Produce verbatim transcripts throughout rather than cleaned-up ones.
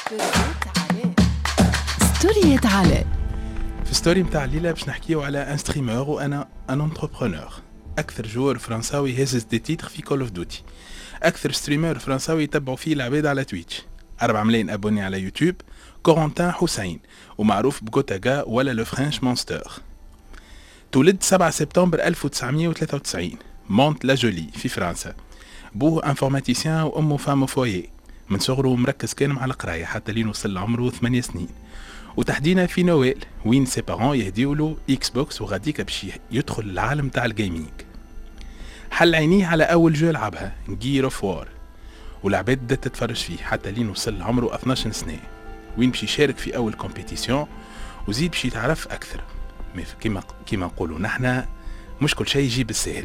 ستوريات علاء. في ستوري متاع الليلة باش نحكيو على ان ستريمر وانا ان انتربرونور. اكثر جوار فرنساوي هزز دي تيتر في كول اوف دوتي، اكثر ستريمر فرنساوي يتبعوا فيه العباد على تويتش، أربعة ملايين ابوني على يوتيوب، كورنتان حسين ومعروف بغوتاغا ولا لو فرنش مونستر. تولد سبعة سبتمبر ألف وتسعمية وثلاثة وتسعين، مونت لا جولي في فرنسا. بوه انفورماتيسيان وامه فام فويي. من صغره مركز كان مع القرايه حتى لين وصل عمره ثمانية سنين، وتحديدا في نويل وين سي بارون يهديوا له اكس بوكس وغاديك باش يدخل العالم تاع الجيمنج. حل عينيه على اول جو لعبها جير اوف وار، والعباد بدات تتفرج فيه حتى لين وصل عمره اثناش سنه، وين باش يشارك في اول كومبيتيسيون وزيد باش يتعرف اكثر. كيما كيما نقولوا نحنا مش كل شيء يجي بالسهل.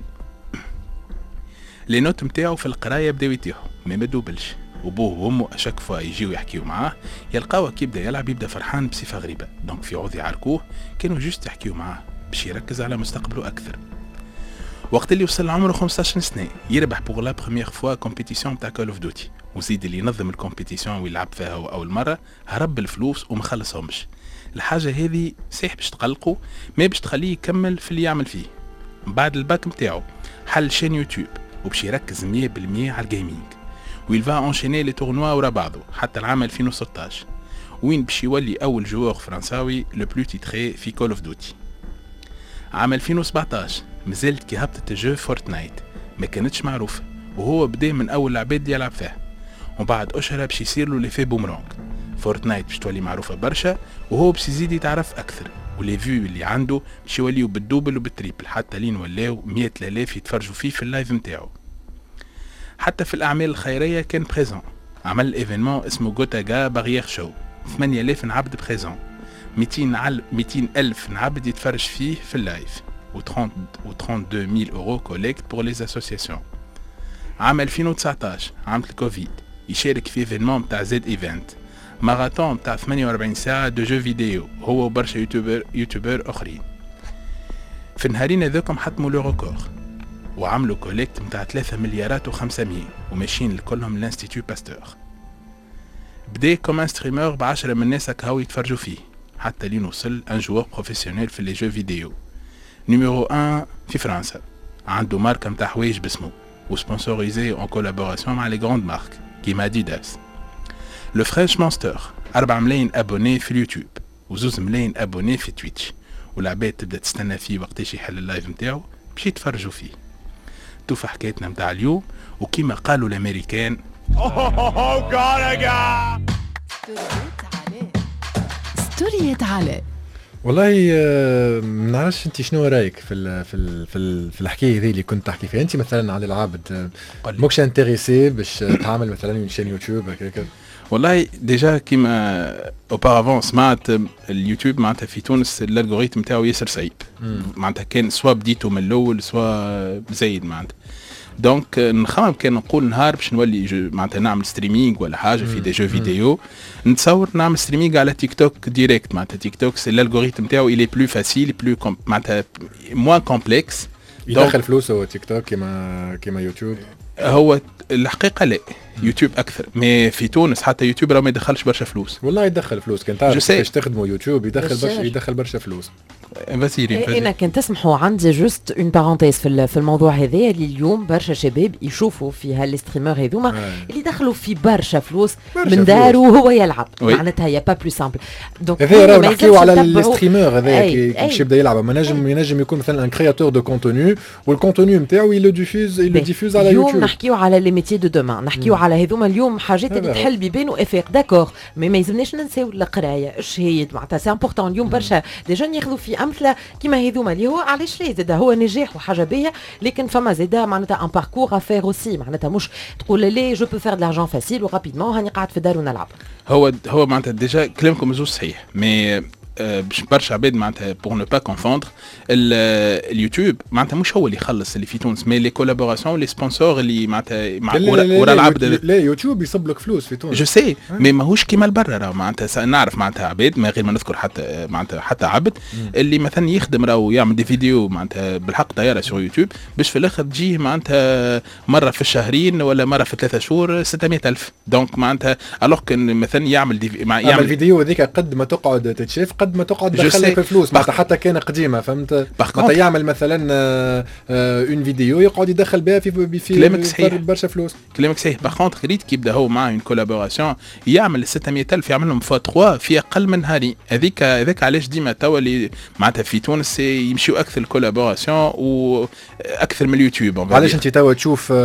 لي نوت نتاعو في القرايه بداو يتيحوا ما مدوبلش، وبوه وامه اشك فوا يجيو يحكيو معاه يلقاوه كي يبدا يلعب يبدا فرحان بصفه غريبه، دونك في عوض يعاركوه كانوا جوست يحكيو معاه باش يركز على مستقبله اكثر. وقت اللي وصل عمره خمسطاش سنه يربح بوغ لا بروميير فوا كومبيتيسيون تاع كول اوف دوتي، وزيد اللي ينظم الكومبيتيسيون ويلعب فيها هو اول مره هرب الفلوس وما خلصهمش. الحاجه هذه صحيح باش تقلقه، ما باش تخليه يكمل في اللي يعمل فيه. بعد الباك نتاعو حل شين يوتيوب وباش يركز مية بالمية على الجيمنج، ويل فا انشيني لي تورنوا ورا بعضه حتى العام ألفين وستطاش، وين باش يولي اول جوور فرنساوي لو بلو تيتري في كول اوف دوتي. عام ألفين وسبعطاش مازالت كي هبطت الجو فورتنايت ما كانتش معروفه، وهو بدا من اول العباد اللي يلعب فيها، وبعد اشهر باش يصير له ليفي بومرانغ. فورتنايت باش تولي معروفه برشا، وهو باش يزيد يتعرف اكثر، ولي فيو اللي عنده باش يوليو بالدوبل وبالتريبل حتى لين ولاو مية آلاف يتفرجوا فيه في اللايف نتاعو. حتى في الاعمال الخيريه كان بريزون، عمل ايفينمون اسمه غوتاغا باريير شو، ثمانية آلاف نعبد بريزون، مئتين ألف نعبد يتفرج فيه في اللايف، و اثنين وثلاثين ألف اورو كوليكت بور لي اسوسياسيون. عام ألفين وتسعطاش عام الكوفيد يشارك في ايفينمون تاع زد ايفنت، ماراثون تاع ثمانية وأربعين ساعه دو جو فيديو هو وبرشا يوتيوبر يوتيوبر اخرين. في النهارين هذوكم حطموا لو ريكورد وعملوا كوليكت متاع ثلاثة مليارات وخمسمية وماشيين لكلهم لانستيتيو باستور. بدا كوم ستريمر بعشرة من الناس هكاو يتفرجوا فيه حتى لين وصل ان جوور بروفيسيونيل في لي جو فيديو نيميرو واحد في فرنسا، عنده ماركه متاع حوايج باسمه وسبونسوريزي اون كولابوراسيون مع لي غروند مارك كيما اديداس. لو فرنش مونستر أربعة ملايين ابوني في اليوتيوب وزوز ملايين ابوني في تويتش، والعباد تبدا تستنى فيه وقتاش يحل اللايف نتاعو باش يتفرجوا فيه. توفى حكايتنا متاع اليوم، وكيما قالوا الامريكان ستوريات علاء. والله ما نعرفش انت شنو رايك في ال في ال في, ال في الحكايه هذه اللي كنت تحكي فيها انت مثلا على العابد، ماكش انتريسي باش تعمل مثلا من شين يوتيوب هكاك؟ والله ديجا كيما اوبارافون سمعت اليوتيوب معناتها في تونس الالغوريثم نتاعو ياسر صعيب، معناتها كان سوا بديتو من الاول سوا زايد معناتها، دونك نخمم كان نقول نهار باش نولي معناتها نعمل ستريمينغ ولا حاجه في دي جو فيديو، نتصور نعمل ستريمينغ على تيك توك ديريكت، معناتها تيك توك الالغوريثم نتاعو الي بلو فاسيل بلو معناتها موان كومبلكس، يدخل فلوس هو تيك توك كيما كيما يوتيوب. هو الحقيقه لا يوتيوب اكثر، مي في تونس حتى يوتيوب راه ما يدخلش برشا فلوس. والله يدخل فلوس، كان تعرف كيفاش تخدموا يوتيوب يدخل برشا يدخل برشا فلوس. إيه انا كنت تسمحوا عندي جوست اون بارونتيز في في الموضوع هذا اللي اليوم برشا شباب يشوفوا في هالستريمر هذوما آه. اللي دخلوا في برشا فلوس برشا من داره وهو يلعب، معناتها يا با بلو سامبل. دونك هذا راه نحكيو على الستريمر هذا كيفاش يبدا يلعب، ما نجم ينجم يكون مثلا ان كرياتور دو كونتوني والكونتوني نتاعو يلو ديفوز يلو ديفوز على يوتيوب. اليوم نحكيو على لي ميتي دو دومان، نحكيو على هذوما اليوم حاجات اللي تحل بيبان وافاق داكور، مي ما يلزمناش ننساو القرايه الشهيد، معناتها سي امبورطون اليوم برشا دي جون ياخذوا في امثله كيما هذوما اللي هو علاش لا زاد هو نجاح وحاجه باهيه، لكن فما زاد معناتها ان باركور افير اوسي، معناتها مش تقول لي جو بو فير دلارجون فاسيل ورابيدمون هاني قاعد في الدار ونلعب. هو هو معناتها ديجا كلامكم زوج صحيح، مي باش برشا عباد معناتها بور نو با كونفوندر اليوتيوب معناتها مش هو اللي يخلص اللي في تونس مي لي كولابوراسيون لي سبونسور اللي معناتها مع ورا العبد. لا يوتيوب يصب لك فلوس في تونس جو سي مي ماهوش كيما البرا راه معناتها نعرف معناتها عباد ما غير ما نذكر حتى معناتها حتى عبد اللي مثلا يخدم راهو يعمل دي فيديو معناتها بالحق طياره سو يوتيوب باش في الاخر تجيه معناتها مره في الشهرين ولا مره في ثلاثة شهور ستمائة ألف. دونك معناتها الوغ كان مثلا يعمل دي مع يعمل الفيديو هذيك قد ما تقعد تتشاف قد ما تقعد تدخل لك فلوس معناتها حتى كان قديمه فهمت معناتها يعمل مثلا اون فيديو يقعد يدخل بها في في برشا فلوس. كلامك صحيح. باغ كونتر ريت كي يبدا هو مع اون كولابوراسيون يعمل ستمائة ألف يعملهم فوا ثلاثة في اقل من هذه هذيك هذاك علاش ديما توا اللي معناتها في تونس يمشيو اكثر الكولابوراسيون واكثر من اليوتيوب. علاش انت توا تشوف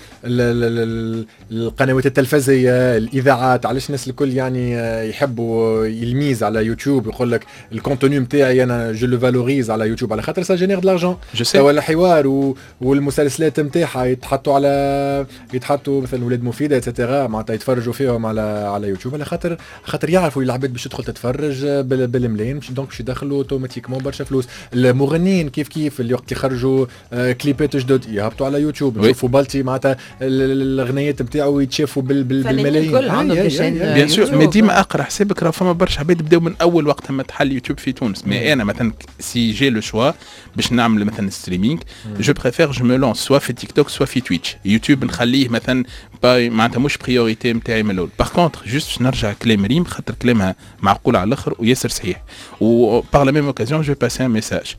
القنوات التلفزيونيه الاذاعات علاش الناس الكل يعني يحبوا يلميز على يوتيوب يقول لك الكونتوني نتاعي انا جو لو فالوريز على يوتيوب على خاطر سا جينير دلارجون ولا حوار والمسلسلات نتاعها يتحطوا على يتحطوا مثلا ولاد مفيده اتسيتيرا معناتها يتفرجوا فيهم على على يوتيوب على خاطر خاطر يعرفوا العباد باش تدخل تتفرج بالملايين دونك باش يدخلوا اوتوماتيكمون برشا فلوس. المغنيين كيف كيف اللي وقت يخرجوا كليبات جدد يهبطوا على يوتيوب يشوفوا بالتي معناتها الاغنيات نتاعو يتشافوا بالملايين بيان سور. مي ديما اقرا حسابك راه فما برشا عباد بداو من اول وقت ما تحل يوتيوب في تونس. مي انا مثلا سي جي لو شوا باش نعمل مثلا ستريمينغ جو بريفير جو مو لونس سوا في تيك توك سوا في تويتش. يوتيوب نخليه مثلا معناتها مش بريوريتي نتاعي من الاول. باغ كونتر جوست باش نرجع كلام ريم خاطر كلامها معقول على الاخر وياسر صحيح و بار لا ميم اوكازيون جو باسي ان ميساج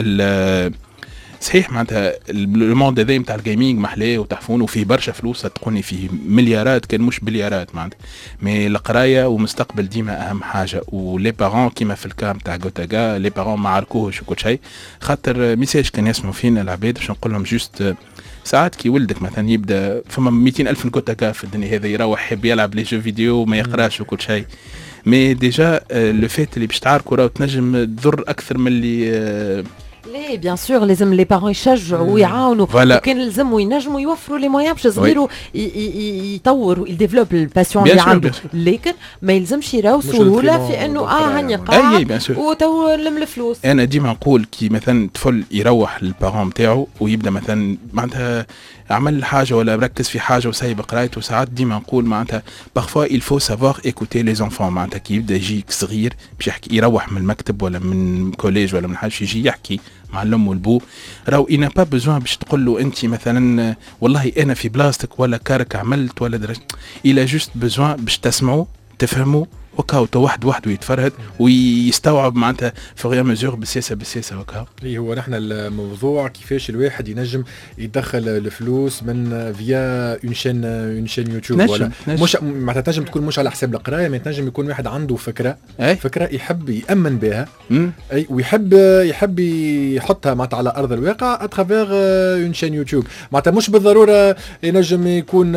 صحيح معناتها لو موند هذا نتاع الجيمنج محلاه وتحفون وفيه برشا فلوس تقولني فيه مليارات كان مش بليارات معناتها. مي القرايه ومستقبل ديما اهم حاجه ولي بارون كيما في الكام تاع غوتاغا لي بارون ما عرفوش وكل شيء خاطر ميساج كان يسمعوا فينا العباد باش نقول لهم جوست ساعات كي ولدك مثلا يبدا فما مئتين ألف نكوتاكا في الدنيا هذا يروح يحب يلعب لي جو فيديو وما يقراش وكل شيء. مي ديجا لو فيت اللي باش تعاركوا راه تنجم تضر اكثر من اللي ليه بيان سور لازم لي بارون يشجعوا ويعاونوا وكان لازم ينجموا يوفروا لي مويان باش صغيروا يطوروا يديفلوب الباسيون اللي عنده لكن ما يلزمش يراو سهوله في انه اه هاني قاعد وتو لم الفلوس. انا ديما نقول كي مثلا طفل يروح للبارون نتاعو ويبدا مثلا معناتها عمل حاجه ولا مركز في حاجه وسايب قرايته ساعات ديما نقول معناتها بارفوا il faut savoir écouter les enfants معناتها كي يبدا يجيك صغير باش يحكي يروح من المكتب ولا من كوليج ولا من حاجه يجي يحكي مع الام والبو راهو إنا با بزوان باش تقول له انت مثلا والله انا في بلاصتك ولا كارك عملت ولا درجت الى جوست بزوان باش تسمعوا تفهموا وكاو واحد وحده يتفرهد ويستوعب معناتها في غير مزور بسياسه بسياسه وكاو. اللي هو نحن الموضوع كيفاش الواحد ينجم يدخل الفلوس من فيا اون شين اون شين يوتيوب نجم ولا نجم. مش معناتها تنجم تكون مش على حساب القرايه ما تنجم يكون واحد عنده فكره أي. فكره يحب يامن بها اي ويحب يحب يحطها معناتها على ارض الواقع اترافير اون شين يوتيوب معناتها مش بالضروره ينجم يكون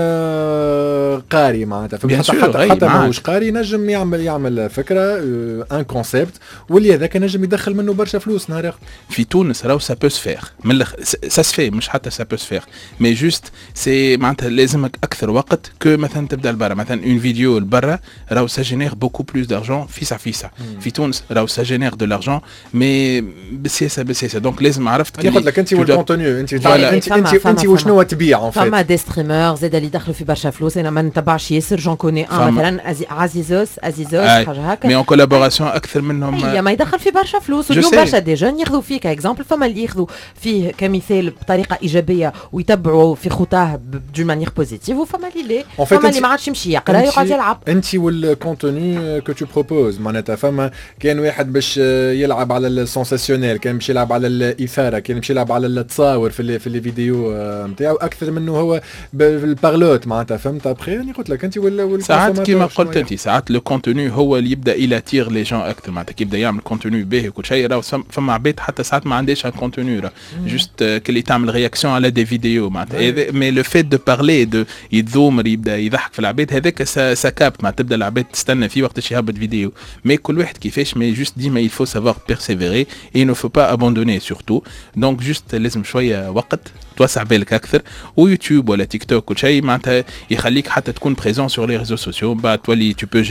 قاري معناتها حتى حتى, حتى ماهوش قاري ينجم يعمل يعمل فكره ان كونسيبت واللي هذاك نجم يدخل منه برشا فلوس نهار في تونس راهو سا بو سفير من سا سفي مش حتى سا بو سفير مي جوست سي معناتها لازمك اكثر وقت كو مثلا تبدا لبرا مثلا اون فيديو لبرا راهو سا جينير بوكو بلوس دارجون فيسا فيسا في تونس راهو سا جينير دو لارجون مي بسياسه بسياسه دونك لازم عرفت كي قلت لك انت والكونتوني انت انت انت انت وشنو تبيع ان فيت فما دي ستريمر زاد اللي دخلوا في برشا فلوس انا ما نتبعش ياسر جون كوني ان مثلا عزيزوس عزيزوس حاجه هكا مي اون كولابوراسيون اكثر منهم هي ما يدخل في برشا فلوس واليوم برشا دي جون ياخذوا فيه كاكزامبل فما اللي ياخذوا فيه كمثال بطريقه ايجابيه ويتبعوا في خطاه دو مانيير بوزيتيف وفما اللي لا فما اللي ما عادش يمشي يقرا يقعد يلعب. انت والكونتوني كو تو بروبوز معناتها فما كان واحد باش يلعب على السونساسيونيل كان باش يلعب على الاثاره كان باش يلعب على التصاور في في الفيديو نتاعو اكثر منه هو بالبارلوت معناتها فهمت ابخي يعني قلت لك انت ولا ساعات كيما قلت انت ساعات لو كونتوني هو اللي يبدا الى تير لي جون اكثر معناتها كيبدا يعمل كونتوني باهي وكل شيء راه فما عباد حتى ساعات ما عندهاش كونتوني راه جوست كلي تعمل رياكسيون على دي فيديو معناتها مي لو فيت دو بارلي دو يتذومر يبدا يضحك في العباد هذاك سا كاب ما تبدا العباد تستنى فيه وقتاش يهبط فيديو مي كل واحد كيفاش مي جوست ديما il faut savoir persévérer et il ne faut pas abandonner surtout donc جوست لازم شويه وقت توسع بالك اكثر ويوتيوب ولا تيك توك كل شيء معناتها يخليك حتى تكون بريزون سور لي ريزو سوسيو بعد تولي tu peux générer de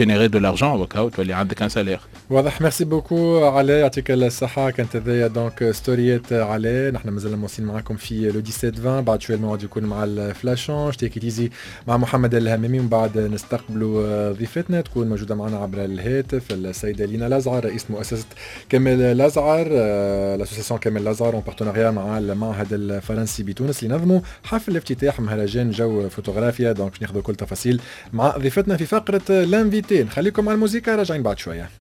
لارجون وكاو تولي عندك ان سالير. واضح. ميرسي بوكو علي، يعطيك الصحه. كانت هذيا دونك ستوريات علي. نحن مازلنا موصلين معكم في لو سبعة عشرين، بعد شويه الموعد يكون مع الفلاشون شتيكي تيزي مع محمد الهمامي، ومن بعد نستقبلوا ضيفتنا تكون موجوده معنا عبر الهاتف السيده لينا لازعر، رئيس مؤسسه كامل لازعر، لاسوسياسيون كامل لازعر اون بارتناريا مع المعهد الفرنسي بتونس اللي نظموا حفل افتتاح مهرجان جو فوتوغرافيا. دونك باش ناخذ كل تفاصيل مع ضيفتنا في فقره لانفيتي. نخليكم مع الموسيقى، راجعين بعد شويه.